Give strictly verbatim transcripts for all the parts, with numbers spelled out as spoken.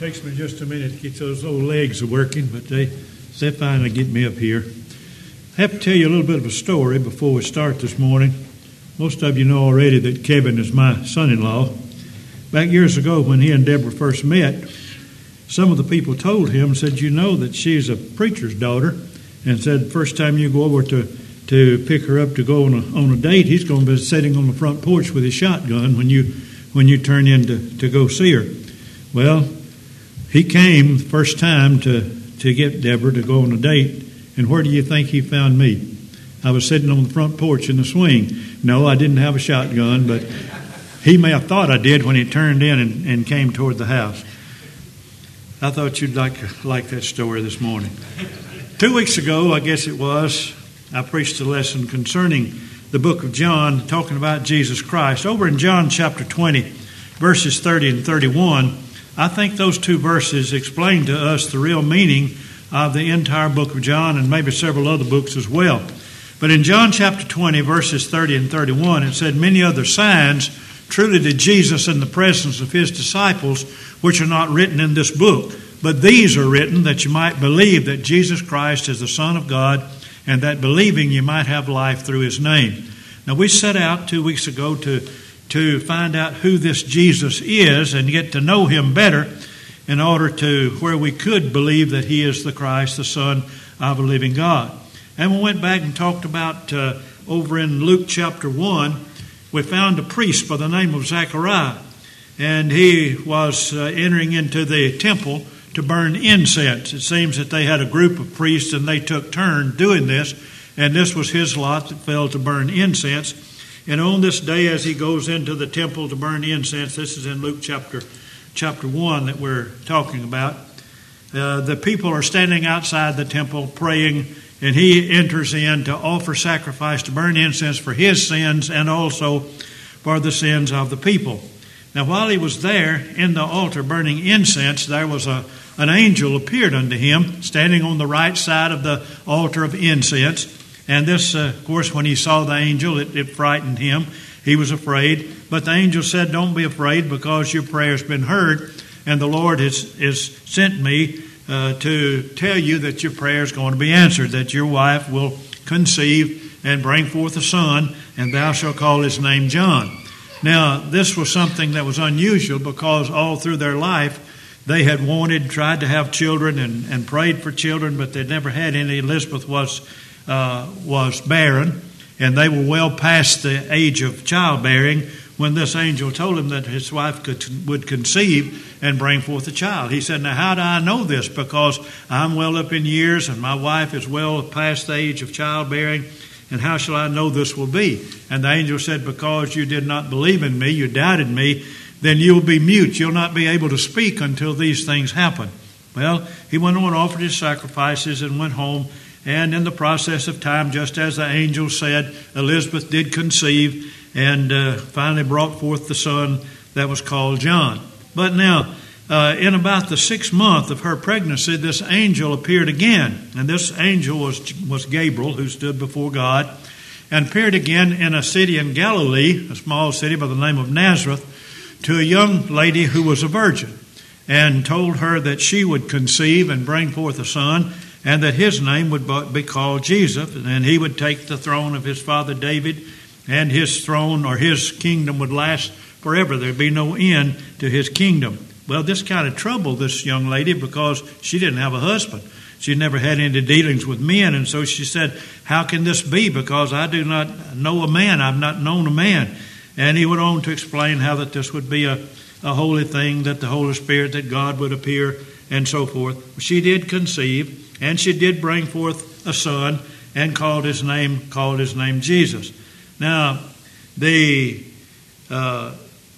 Takes me just a minute to get those old legs working, but they, they finally get me up here. I have to tell you a little bit of a story before we start this morning. Most of you know already that Kevin is my son-in-law. Back years ago when he and Deborah first met, some of the people told him, said, you know that she's a preacher's daughter, and said first time you go over to, to pick her up to go on a, on a date, he's going to be sitting on the front porch with his shotgun when you when you turn in to, to go see her. Well, he came the first time to, to get Deborah to go on a date, and where do you think he found me? I was sitting on the front porch in the swing. No, I didn't have a shotgun, but he may have thought I did when he turned in and, and came toward the house. I thought you'd like, like that story this morning. Two weeks ago, I guess it was, I preached a lesson concerning the book of John, talking about Jesus Christ. Over in John chapter twenty, verses thirty and thirty-one, I think those two verses explain to us the real meaning of the entire book of John and maybe several other books as well. But in John chapter twenty, verses thirty and thirty-one, it said, many other signs truly did Jesus in the presence of his disciples, which are not written in this book. But these are written that you might believe that Jesus Christ is the Son of God, and that believing you might have life through his name. Now we set out two weeks ago to to find out who this Jesus is and get to know him better in order to where we could believe that he is the Christ, the Son of a living God. And we went back and talked about uh, over in Luke chapter one, we found a priest by the name of Zechariah, and he was uh, entering into the temple to burn incense. It seems that they had a group of priests and they took turn doing this, and this was his lot that fell to burn incense. And on this day, as he goes into the temple to burn incense, this is in Luke chapter chapter one that we're talking about, uh, the people are standing outside the temple praying, and he enters in to offer sacrifice to burn incense for his sins and also for the sins of the people. Now, while he was there in the altar burning incense, there was a an angel appeared unto him, standing on the right side of the altar of incense. And this, uh, of course, when he saw the angel, it, it frightened him. He was afraid. But the angel said, don't be afraid, because your prayer's been heard, and the Lord has, has sent me uh, to tell you that your prayer is going to be answered, that your wife will conceive and bring forth a son, and thou shalt call his name John. Now, this was something that was unusual, because all through their life, they had wanted, tried to have children and, and prayed for children, but they'd never had any. Elizabeth was uh, was barren, and they were well past the age of childbearing when this angel told him that his wife could, would conceive and bring forth a child. He said, now how do I know this? Because I'm well up in years and my wife is well past the age of childbearing, and how shall I know this will be? And the angel said, because you did not believe in me, you doubted me, then you will be mute. You'll not be able to speak until these things happen. Well, he went on and offered his sacrifices and went home. And in the process of time, just as the angel said, Elizabeth did conceive and uh, finally brought forth the son that was called John. But now, uh, in about the sixth month of her pregnancy, this angel appeared again. And this angel was, was Gabriel, who stood before God, and appeared again in a city in Galilee, a small city by the name of Nazareth, to a young lady who was a virgin, and told her that she would conceive and bring forth a son, and that his name would be called Jesus, and he would take the throne of his father David, and his throne or his kingdom would last forever. There'd be no end to his kingdom. Well, this kind of troubled this young lady, because she didn't have a husband. She never had any dealings with men, and so she said, how can this be? Because I do not know a man. I've not known a man. And he went on to explain how that this would be a, a holy thing, that the Holy Spirit, that God would appear, and so forth. She did conceive, and she did bring forth a son, and called his name called his name Jesus. Now, the uh,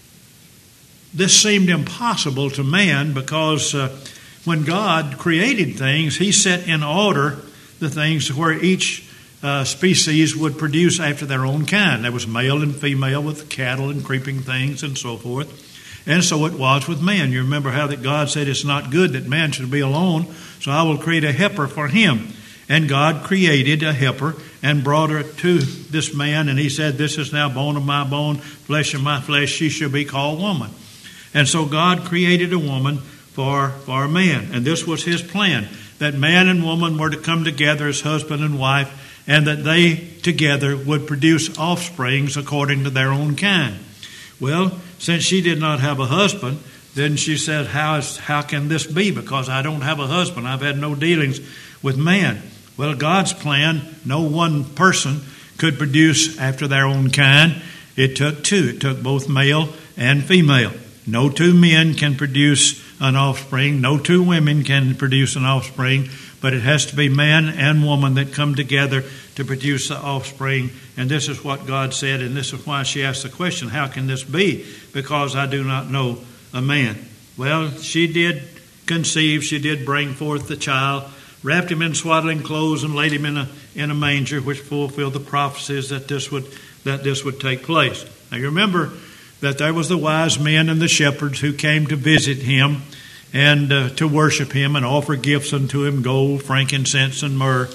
this seemed impossible to man, because uh, when God created things, he set in order the things where each Uh, species would produce after their own kind. There was male and female with cattle and creeping things and so forth. And so it was with man. You remember how that God said it's not good that man should be alone, so I will create a helper for him. And God created a helper and brought her to this man, and he said, this is now bone of my bone, flesh of my flesh, she shall be called woman. And so God created a woman for, for man. And this was his plan, that man and woman were to come together as husband and wife, and that they together would produce offsprings according to their own kind. Well, since she did not have a husband, then she said, how, is, how can this be? Because I don't have a husband. I've had no dealings with man. Well, God's plan, no one person could produce after their own kind. It took two. It took both male and female. No two men can produce an offspring. No two women can produce an offspring. But it has to be man and woman that come together to produce the offspring. And this is what God said, and this is why she asked the question, how can this be? Because I do not know a man. Well, she did conceive. She did bring forth the child, wrapped him in swaddling clothes, and laid him in a in a manger, which fulfilled the prophecies that this would that this would take place. Now, you remember that there was the wise men and the shepherds who came to visit him and uh, to worship him and offer gifts unto him, gold, frankincense, and myrrh.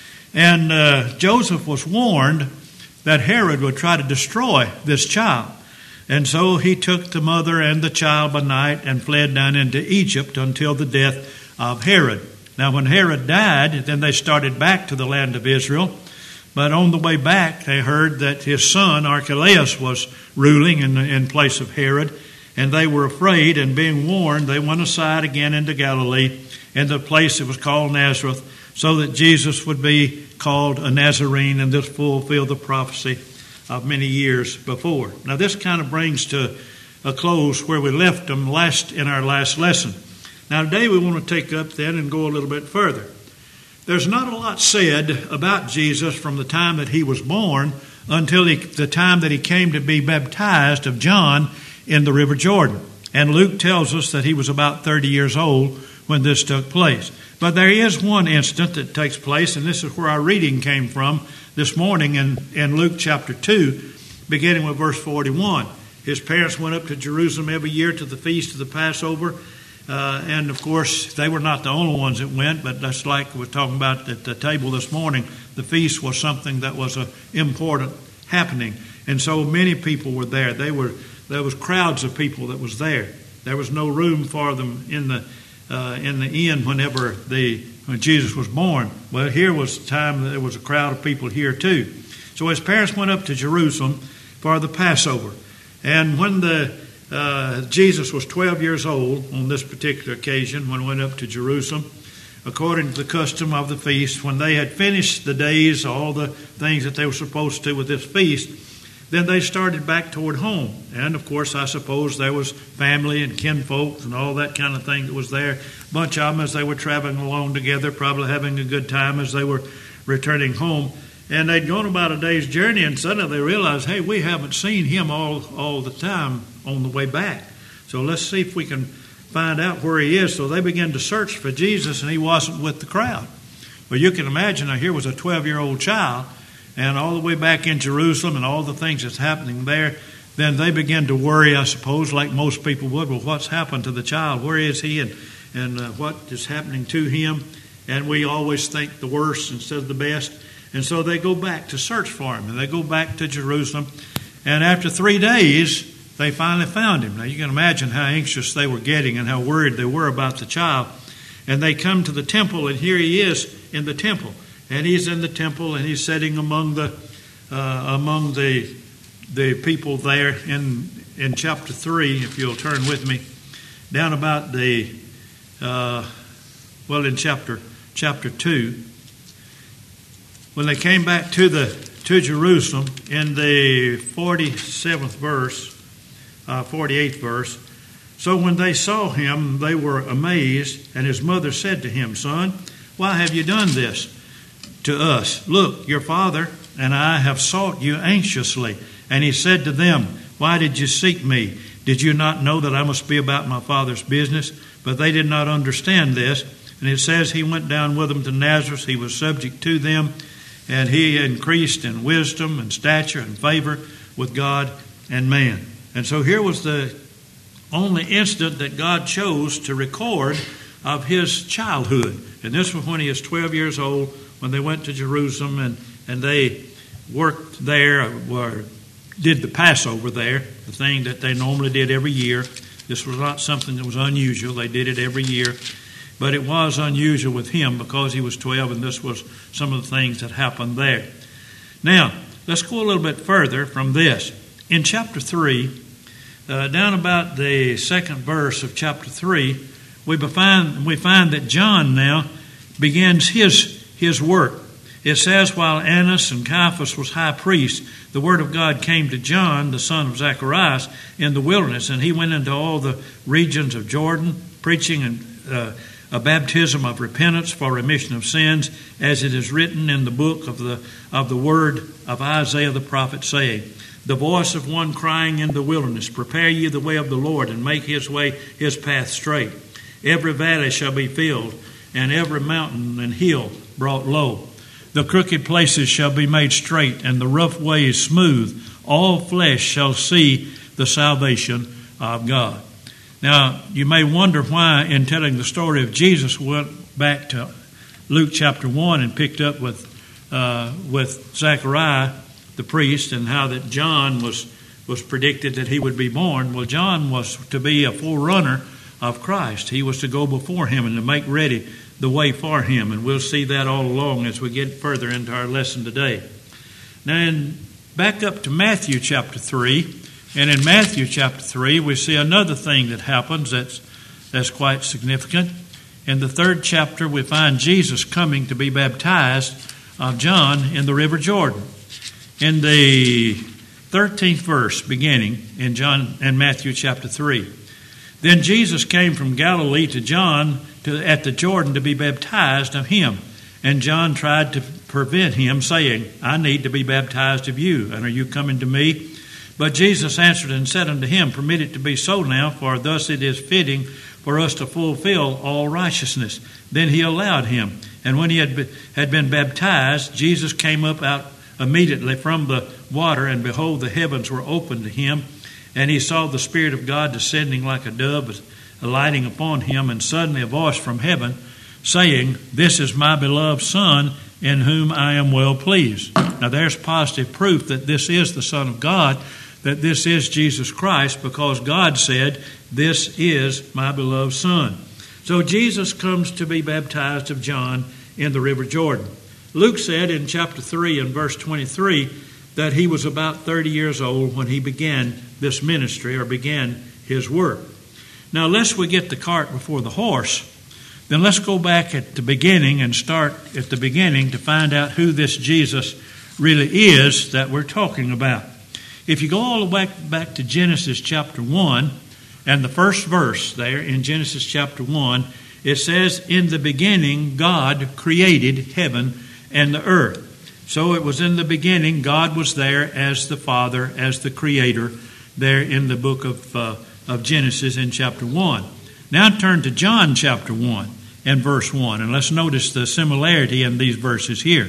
And uh, Joseph was warned that Herod would try to destroy this child. And so he took the mother and the child by night and fled down into Egypt until the death of Herod. Now, when Herod died, then they started back to the land of Israel. But on the way back, they heard that his son, Archelaus, was ruling in, in place of Herod. And they were afraid, and being warned, they went aside again into Galilee, in the place that was called Nazareth, so that Jesus would be called a Nazarene, and this fulfilled the prophecy of many years before. Now, this kind of brings to a close where we left them last in our last lesson. Now, today we want to take up then and go a little bit further. There's not a lot said about Jesus from the time that he was born until he, the time that he came to be baptized of John in the River Jordan. And Luke tells us that he was about thirty years old when this took place. But there is one incident that takes place, and this is where our reading came from this morning in, in Luke chapter two, beginning with verse forty-one. His parents went up to Jerusalem every year to the feast of the Passover. Uh, and, of course, they were not the only ones that went, but that's like we're talking about at the table this morning. The feast was something that was an important happening. And so many people were there. They were There was crowds of people that was there. There was no room for them in the uh, in the inn whenever the when Jesus was born. Well, here was the time that there was a crowd of people here too. So his parents went up to Jerusalem for the Passover. And when the uh, Jesus was twelve years old on this particular occasion, when he went up to Jerusalem, according to the custom of the feast, when they had finished the days, all the things that they were supposed to do with this feast, then they started back toward home. And, of course, I suppose there was family and kinfolk and all that kind of thing that was there. A bunch of them as they were traveling along together, probably having a good time as they were returning home. And they'd gone about a day's journey, and suddenly they realized, hey, we haven't seen him all, all the time on the way back. So let's see if we can find out where he is. So they began to search for Jesus, and he wasn't with the crowd. Well, you can imagine, now here was a twelve-year-old child, and all the way back in Jerusalem and all the things that's happening there, then they begin to worry, I suppose, like most people would. Well, what's happened to the child? Where is he? And, and uh, what is happening to him? And we always think the worst instead of the best. And so they go back to search for him. And they go back to Jerusalem. And after three days, they finally found him. Now, you can imagine how anxious they were getting and how worried they were about the child. And they come to the temple, and here he is in the temple. And he's in the temple, and he's sitting among the uh, among the the people there in in chapter three. If you'll turn with me, down about the uh, well in chapter chapter two, when they came back to the to Jerusalem in the forty-seventh verse, uh, forty-eighth verse. So when they saw him, they were amazed, and his mother said to him, "Son, why have you done this to us? Look, your father and I have sought you anxiously." And he said to them, "Why did you seek me? Did you not know that I must be about my father's business?" But they did not understand this. And it says he went down with them to Nazareth. He was subject to them, and he increased in wisdom and stature and favor with God and man. And so here was the only instant that God chose to record of his childhood. And this was when he was twelve years old, when they went to Jerusalem and, and they worked there, or did the Passover there, the thing that they normally did every year. This was not something that was unusual. They did it every year. But it was unusual with him because he was twelve, and this was some of the things that happened there. Now, let's go a little bit further from this. In chapter three, uh, down about the second verse of chapter three, we find, we find that John now begins his, his work. It says, while Annas and Caiaphas was high priest, the word of God came to John, the son of Zacharias, in the wilderness, and he went into all the regions of Jordan, preaching and uh, a baptism of repentance for remission of sins, as it is written in the book of the of the word of Isaiah the prophet, saying, the voice of one crying in the wilderness, prepare ye the way of the Lord, and make his way, his path straight. Every valley shall be filled, and every mountain and hill brought low. The crooked places shall be made straight, and the rough ways smooth. All flesh shall see the salvation of God. Now, you may wonder why, in telling the story of Jesus, we went back to Luke chapter one and picked up with uh, with Zechariah, the priest, and how that John was, was predicted that he would be born. Well, John was to be a forerunner of Christ. He was to go before him and to make ready the way for him. And we'll see that all along as we get further into our lesson today. Now, in, back up to Matthew chapter three. And in Matthew chapter three, we see another thing that happens that's, that's quite significant. In the third chapter, we find Jesus coming to be baptized of John in the River Jordan. In the thirteenth verse, beginning in John and Matthew chapter three, then Jesus came from Galilee to John to, at the Jordan to be baptized of him. And John tried to prevent him, saying, I need to be baptized of you, and are you coming to me? But Jesus answered and said unto him, permit it to be so now, for thus it is fitting for us to fulfill all righteousness. Then he allowed him. And when he had been, had been baptized, Jesus came up out immediately from the water, and behold, the heavens were opened to him. And he saw the Spirit of God descending like a dove, alighting upon him. And suddenly a voice from heaven saying, this is my beloved Son, in whom I am well pleased. Now there's positive proof that this is the Son of God, that this is Jesus Christ, because God said, this is my beloved Son. So Jesus comes to be baptized of John in the River Jordan. Luke said in chapter three and verse twenty-three that he was about thirty years old when he began this ministry, or began his work. Now, lest we get the cart before the horse, then let's go back at the beginning and start at the beginning to find out who this Jesus really is that we're talking about. If you go all the way back, back to Genesis chapter one, and the first verse there in Genesis chapter one, it says, in the beginning God created heaven and the earth. So it was in the beginning, God was there as the Father, as the Creator, there in the book of, uh, of Genesis in chapter one. Now turn to John chapter one and verse one, and let's notice the similarity in these verses here.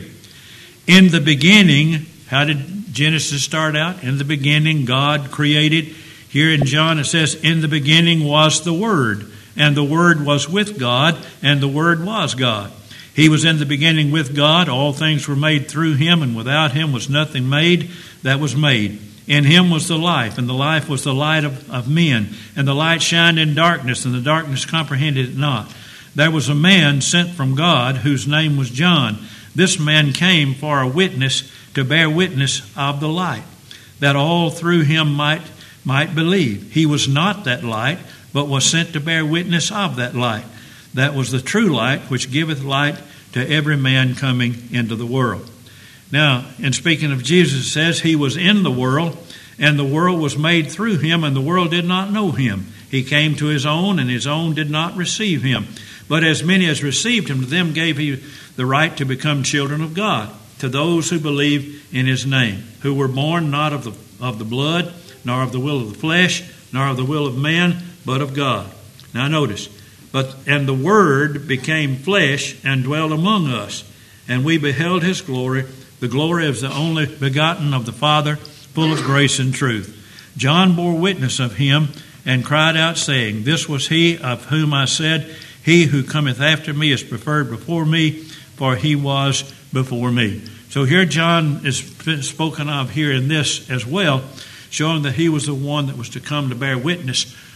In the beginning, how did Genesis start out? In the beginning, God created. Here in John it says, in the beginning was the Word, and the Word was with God, and the Word was God. He was in the beginning with God. All things were made through him, and without him was nothing made that was made. In him was the life, and the life was the light of, of men. And the light shined in darkness, and the darkness comprehended it not. There was a man sent from God, whose name was John. This man came for a witness, to bear witness of the light, that all through him might, might believe. He was not that light, but was sent to bear witness of that light. That was the true light, which giveth light to every man coming into the world. Now, in speaking of Jesus, it says he was in the world, and the world was made through him, and the world did not know him. He came to his own, and his own did not receive him. But as many as received him, to them gave he the right to become children of God, to those who believe in his name, who were born not of the of the blood, nor of the will of the flesh, nor of the will of man, but of God. Now notice, but and the Word became flesh and dwelt among us, and we beheld his glory, the glory of the only begotten of the Father, full of grace and truth. John bore witness of him, and cried out, saying, this was he of whom I said, he who cometh after me is preferred before me, for he was before me. So here John is spoken of here in this as well, showing that he was the one that was to come to bear witness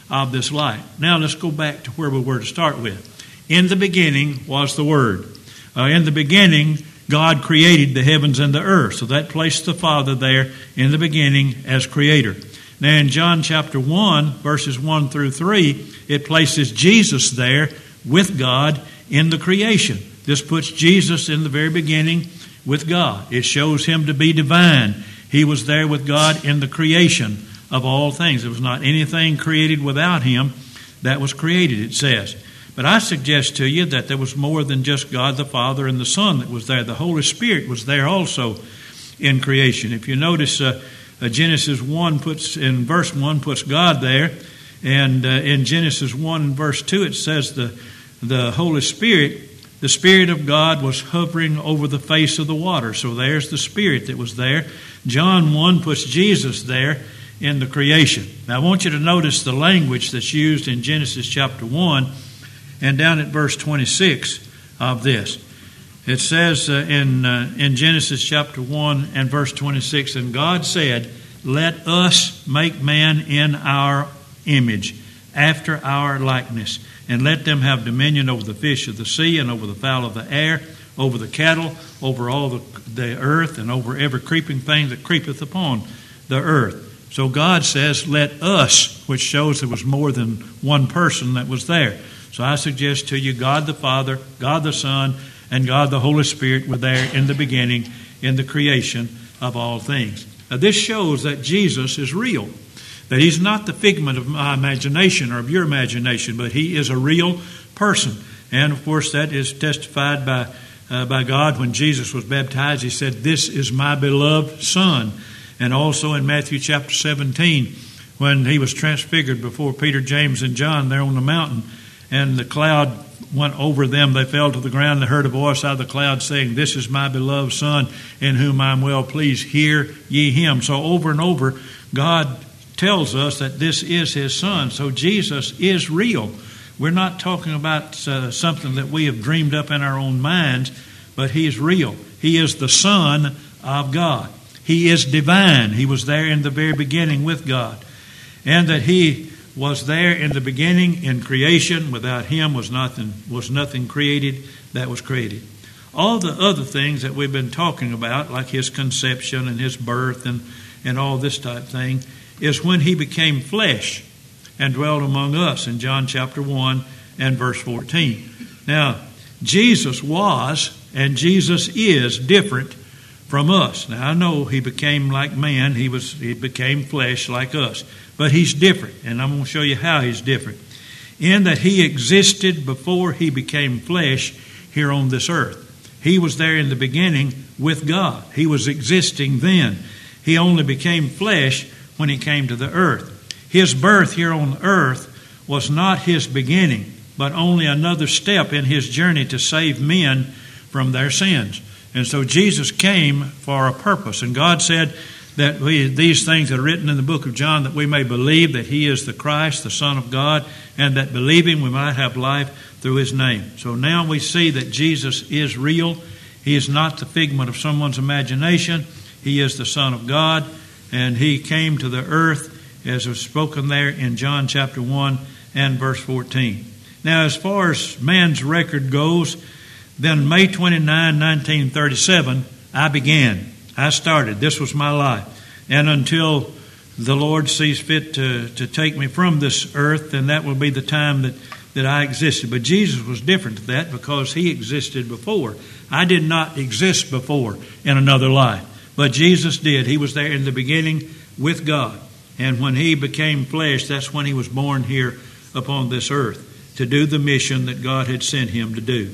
of this light. Now let's go back to where we were to start with. In the beginning was the Word. Uh, in the beginning, God created the heavens and the earth. So that placed the Father there in the beginning as creator. Now in John chapter one, verses one through three, it places Jesus there with God in the creation. This puts Jesus in the very beginning with God. It shows him to be divine. He was there with God in the creation of all things. There was not anything created without him that was created, it says. But I suggest to you that there was more than just God the Father and the Son that was there. The Holy Spirit was there also in creation. If you notice, uh, uh, Genesis one puts, in verse one, puts God there. And uh, in Genesis one and verse two, it says the, the Holy Spirit, the Spirit of God was hovering over the face of the water. So there's the Spirit that was there. John one puts Jesus there in the creation. Now I want you to notice the language that's used in Genesis chapter one and down at verse twenty-six of this. It says uh, in uh, in Genesis chapter one and verse twenty-six, and God said, "Let us make man in our image, after our likeness, and let them have dominion over the fish of the sea, and over the fowl of the air, over the cattle, over all the, the earth, and over every creeping thing that creepeth upon the earth." So God says, "Let us," which shows there was more than one person that was there. So I suggest to you, God the Father, God the Son, and God the Holy Spirit were there in the beginning, in the creation of all things. Now this shows that Jesus is real, that he's not the figment of my imagination or of your imagination, but he is a real person. And of course that is testified by, uh, by God when Jesus was baptized. He said, "This is my beloved Son." And also in Matthew chapter seventeen, when he was transfigured before Peter, James, and John there on the mountain, and the cloud went over them, they fell to the ground. They heard a voice out of the cloud saying, "This is my beloved Son, in whom I am well pleased. Hear ye him." So over and over, God tells us that this is his Son. So Jesus is real. We're not talking about uh, something that we have dreamed up in our own minds, but he is real. He is the Son of God. He is divine. He was there in the very beginning with God. And that he was there in the beginning in creation. Without him was nothing was nothing created that was created. All the other things that we've been talking about, like his conception and his birth and, and all this type of thing, is when he became flesh and dwelt among us in John chapter one and verse fourteen. Now, Jesus was and Jesus is different from us. Now, I know he became like man. He was he became flesh like us. But he's different, and I'm going to show you how he's different. In that he existed before he became flesh here on this earth. He was there in the beginning with God. He was existing then. He only became flesh when he came to the earth. His birth here on earth was not his beginning, but only another step in his journey to save men from their sins. And so Jesus came for a purpose. And God said that we, these things that are written in the book of John, that we may believe that he is the Christ, the Son of God, and that believing we might have life through his name. So now we see that Jesus is real. He is not the figment of someone's imagination. He is the Son of God, and he came to the earth as was spoken there in John chapter one and verse fourteen. Now, as far as man's record goes, then May twenty-ninth, nineteen thirty-seven, I began. I started. This was my life. And until the Lord sees fit to, to take me from this earth, then that will be the time that, that I existed. But Jesus was different to that because he existed before. I did not exist before in another life. But Jesus did. He was there in the beginning with God. And when he became flesh, that's when he was born here upon this earth to do the mission that God had sent him to do.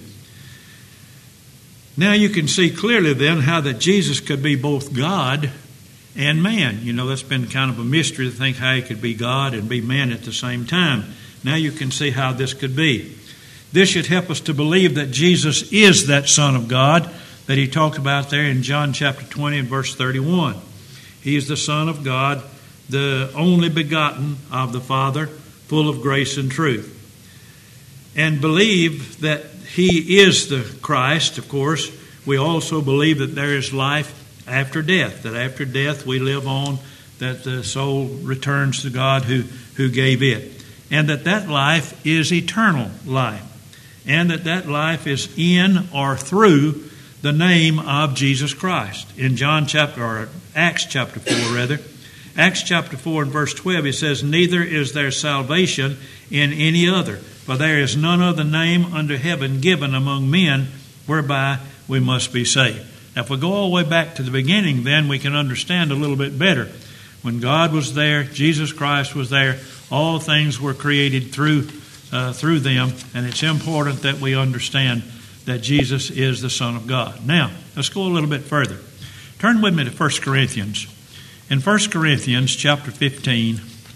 Now you can see clearly then how that Jesus could be both God and man. You know, that's been kind of a mystery to think how he could be God and be man at the same time. Now you can see how this could be. This should help us to believe that Jesus is that Son of God that he talked about there in John chapter twenty and verse thirty-one. He is the Son of God, the only begotten of the Father, full of grace and truth. And believe that he is the Christ, of course. We also believe that there is life after death, that after death we live on, that the soul returns to God who, who gave it. and that that life is eternal life, and that that life is in or through the name of Jesus Christ. In John chapter, or Acts chapter four rather, Acts chapter four and verse twelve, it says, "Neither is there salvation in any other, for there is none other name under heaven given among men whereby we must be saved." Now, if we go all the way back to the beginning, then we can understand a little bit better. When God was there, Jesus Christ was there, all things were created through uh, through them, and it's important that we understand that Jesus is the Son of God. Now, let's go a little bit further. Turn with me to First Corinthians. In First Corinthians chapter fifteen,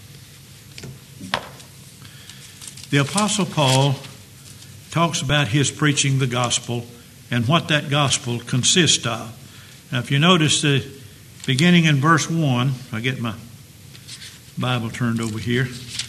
the Apostle Paul talks about his preaching the gospel and what that gospel consists of. Now, if you notice the beginning in verse one, I get my Bible turned over here.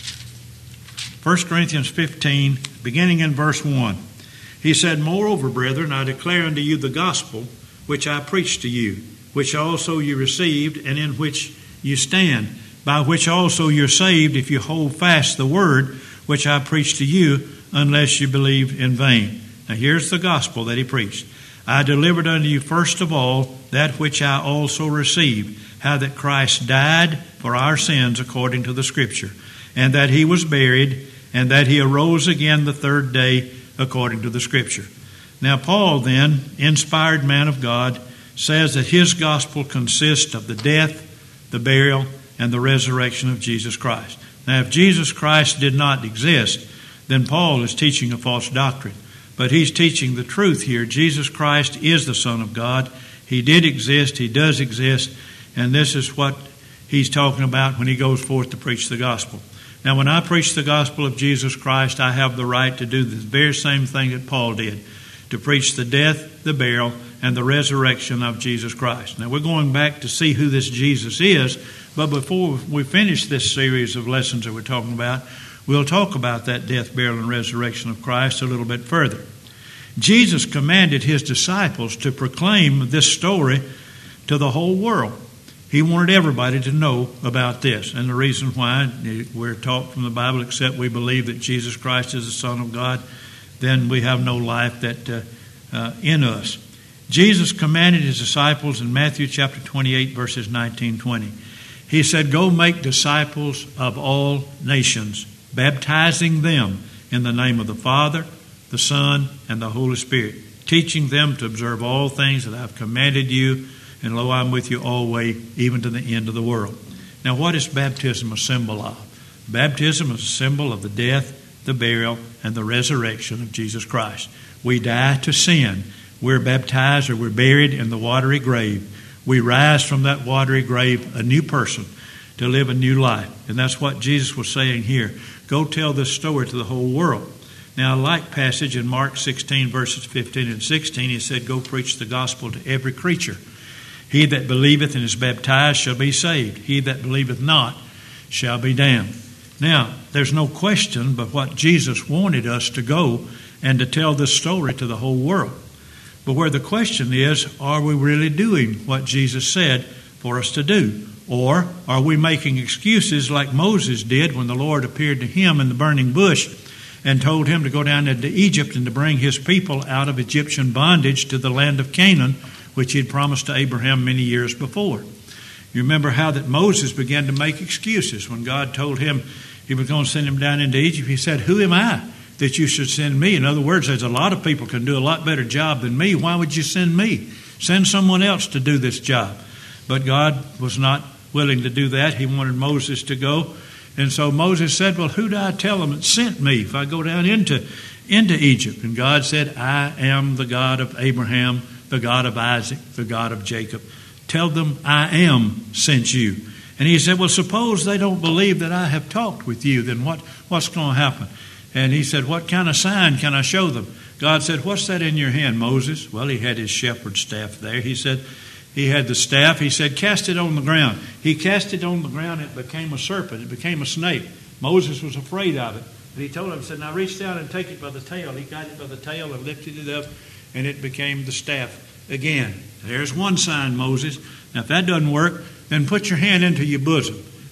First Corinthians fifteen, beginning in verse one. He said, "Moreover, brethren, I declare unto you the gospel which I preached to you, which also you received, and in which you stand, by which also you're saved, if you hold fast the word which I preached to you, unless you believe in vain." Now here's the gospel that he preached. "I delivered unto you first of all that which I also received, how that Christ died for our sins according to the Scripture, and that he was buried, and that he arose again the third day according to the Scripture." Now Paul then, inspired man of God, says that his gospel consists of the death, the burial, and the resurrection of Jesus Christ. Now if Jesus Christ did not exist, then Paul is teaching a false doctrine. But he's teaching the truth here. Jesus Christ is the Son of God. He did exist. He does exist. And this is what he's talking about when he goes forth to preach the gospel. Now, when I preach the gospel of Jesus Christ, I have the right to do the very same thing that Paul did, to preach the death, the burial, and the resurrection of Jesus Christ. Now, we're going back to see who this Jesus is, but before we finish this series of lessons that we're talking about, we'll talk about that death, burial, and resurrection of Christ a little bit further. Jesus commanded his disciples to proclaim this story to the whole world. He wanted everybody to know about this. And the reason why we're taught from the Bible, except we believe that Jesus Christ is the Son of God, then we have no life that uh, uh, in us. Jesus commanded his disciples in Matthew chapter twenty-eight, verses nineteen, twenty. He said, "Go make disciples of all nations, baptizing them in the name of the Father, the Son, and the Holy Spirit, teaching them to observe all things that I've commanded you, and lo, I'm with you always, even to the end of the world." Now, what is baptism a symbol of? Baptism is a symbol of the death, the burial, and the resurrection of Jesus Christ. We die to sin. We're baptized, or we're buried in the watery grave. We rise from that watery grave a new person to live a new life. And that's what Jesus was saying here. Go tell this story to the whole world. Now, a like passage in Mark sixteen, verses fifteen and sixteen, he said, "Go preach the gospel to every creature. He that believeth and is baptized shall be saved. He that believeth not shall be damned." Now, there's no question but what Jesus wanted us to go and to tell this story to the whole world. But where the question is, are we really doing what Jesus said for us to do? Or are we making excuses like Moses did when the Lord appeared to him in the burning bush and told him to go down into Egypt and to bring his people out of Egyptian bondage to the land of Canaan, which he had promised to Abraham many years before? You remember how that Moses began to make excuses when God told him he was going to send him down into Egypt. He said, "Who am I that you should send me?" In other words, there's a lot of people can do a lot better job than me. Why would you send me? Send someone else to do this job. But God was not willing to do that. He wanted Moses to go. And so Moses said, "Well, who do I tell them that sent me if I go down into, into Egypt?" And God said, "I am the God of Abraham, the God of Isaac, the God of Jacob. Tell them I am sent you." And he said, "Well, suppose they don't believe that I have talked with you, then what, what's going to happen?" And he said, "What kind of sign can I show them?" God said, "What's that in your hand, Moses?" Well, he had his shepherd's staff there. He said, he had the staff. He said, "Cast it on the ground." He cast it on the ground. It became a serpent. It became a snake. Moses was afraid of it. And he told him, he said, "Now reach down and take it by the tail." He got it by the tail and lifted it up, and it became the staff again. There's one sign, Moses. Now, if that doesn't work, then put your hand into your bosom.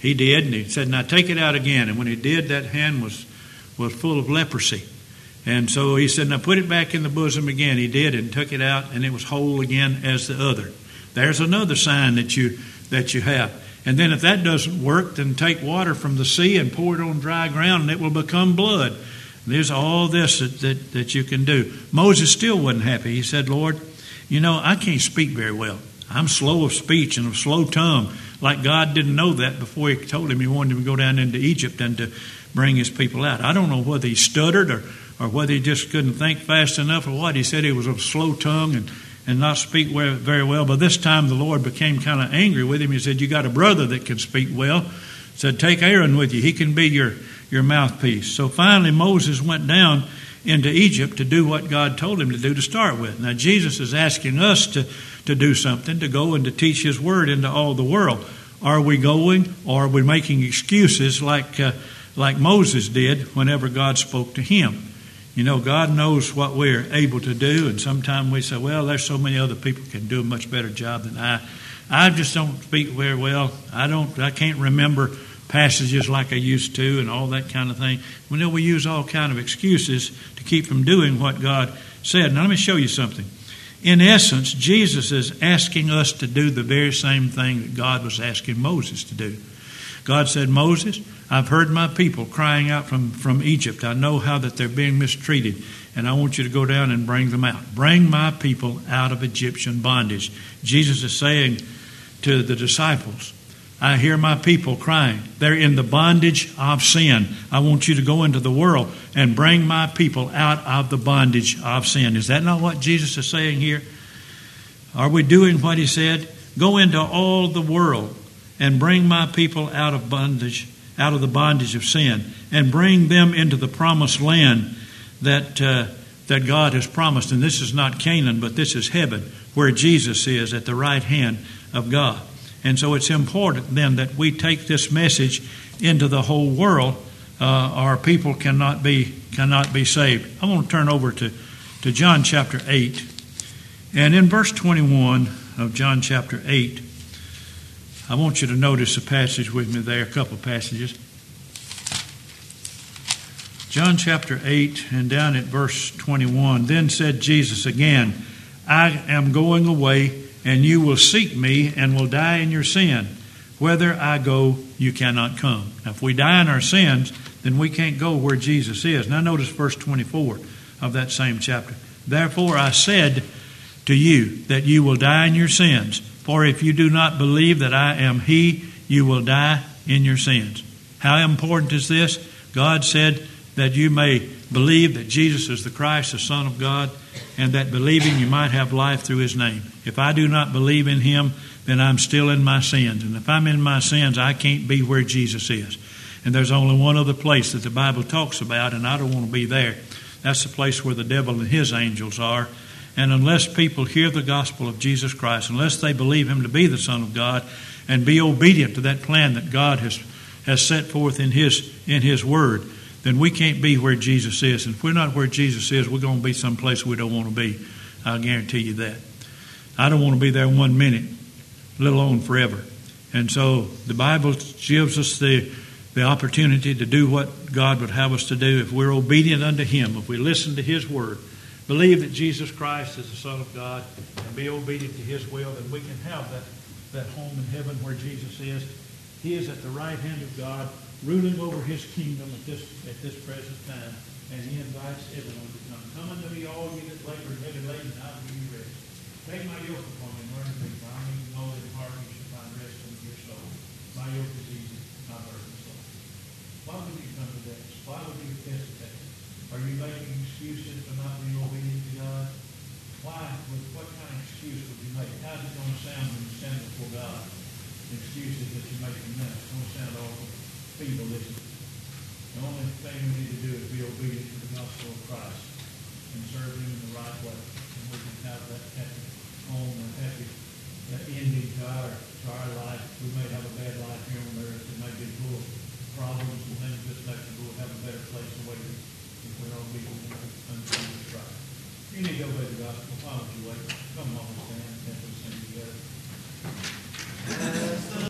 He did, and he said, now take it out again. And when he did, that hand was, was full of leprosy. And so he said, now put it back in the bosom again. He did and took it out, and it was whole again as the other. There's another sign that you that you have. And then if that doesn't work, then take water from the sea and pour it on dry ground, and it will become blood. And there's all this that, that, that you can do. Moses still wasn't happy. He said, Lord, you know, I can't speak very well. I'm slow of speech and of slow tongue. Like God didn't know that before he told him he wanted him to go down into Egypt and to bring his people out. I don't know whether he stuttered or, or whether he just couldn't think fast enough or what. He said he was of slow tongue and, and not speak very well. But this time the Lord became kind of angry with him. He said, you got a brother that can speak well. He said, take Aaron with you. He can be your, your mouthpiece. So finally Moses went down into Egypt to do what God told him to do to start with. Now Jesus is asking us to, to do something, to go and to teach his word into all the world. Are we going, or are we making excuses like uh, like Moses did whenever God spoke to him? You know, God knows what we're able to do, and sometimes we say, well, there's so many other people can do a much better job than I. I just don't speak very well. I don't. I can't remember passages like I used to and all that kind of thing. We know we use all kind of excuses to keep from doing what God said. Now let me show you something. In essence, Jesus is asking us to do the very same thing that God was asking Moses to do. God said, Moses, I've heard my people crying out from, from Egypt. I know how that they're being mistreated, and I want you to go down and bring them out. Bring my people out of Egyptian bondage. Jesus is saying to the disciples, I hear my people crying. They're in the bondage of sin. I want you to go into the world and bring my people out of the bondage of sin. Is that not what Jesus is saying here? Are we doing what he said? Go into all the world and bring my people out of bondage, out of the bondage of sin, and bring them into the promised land that uh, that God has promised. And this is not Canaan, but this is heaven, where Jesus is at the right hand of God. And so it's important then that we take this message into the whole world. Uh, our people cannot be cannot be saved. I want to turn over to, to John chapter eight. And in verse twenty-one of John chapter eight, I want you to notice a passage with me there, a couple of passages. John chapter eight, and down at verse twenty-one, then said Jesus again, I am going away, and you will seek me and will die in your sin. Whither I go, you cannot come. Now, if we die in our sins, then we can't go where Jesus is. Now, notice verse twenty-four of that same chapter. Therefore, I said to you that you will die in your sins. For if you do not believe that I am He, you will die in your sins. How important is this? God said that you may believe that Jesus is the Christ, the Son of God, and that believing you might have life through His name. If I do not believe in Him, then I'm still in my sins. And if I'm in my sins, I can't be where Jesus is. And there's only one other place that the Bible talks about, and I don't want to be there. That's the place where the devil and his angels are. And unless people hear the gospel of Jesus Christ, unless they believe Him to be the Son of God and be obedient to that plan that God has, has set forth in His, in His Word, then we can't be where Jesus is. And if we're not where Jesus is, we're going to be someplace we don't want to be. I'll guarantee you that. I don't want to be there one minute, let alone forever. And so the Bible gives us the, the opportunity to do what God would have us to do if we're obedient unto Him, if we listen to His Word, believe that Jesus Christ is the Son of God, and be obedient to His will, then we can have that, that home in heaven where Jesus is. He is at the right hand of God, ruling over His kingdom at this at this present time, and He invites everyone to come. Come unto me, all ye that labor and heavy laden, and I will give you rest. Take my yoke upon me and learn of me, for I am know that in heart you shall find rest unto your soul. My yoke is easy, my burden is light. Why would you come to this? Why would you hesitate? Are you making excuses for not being obedient to God? Why? With what kind of excuse would you make? How's it going to sound when you stand before God? The excuses that you make from that. It's going to sound awful feeble, isn't it? The only thing we need to do is be obedient to the gospel of Christ and serve Him in the right way. And we can have that happy home and happy that ending to our, to our life. We may have a bad life here on earth. It may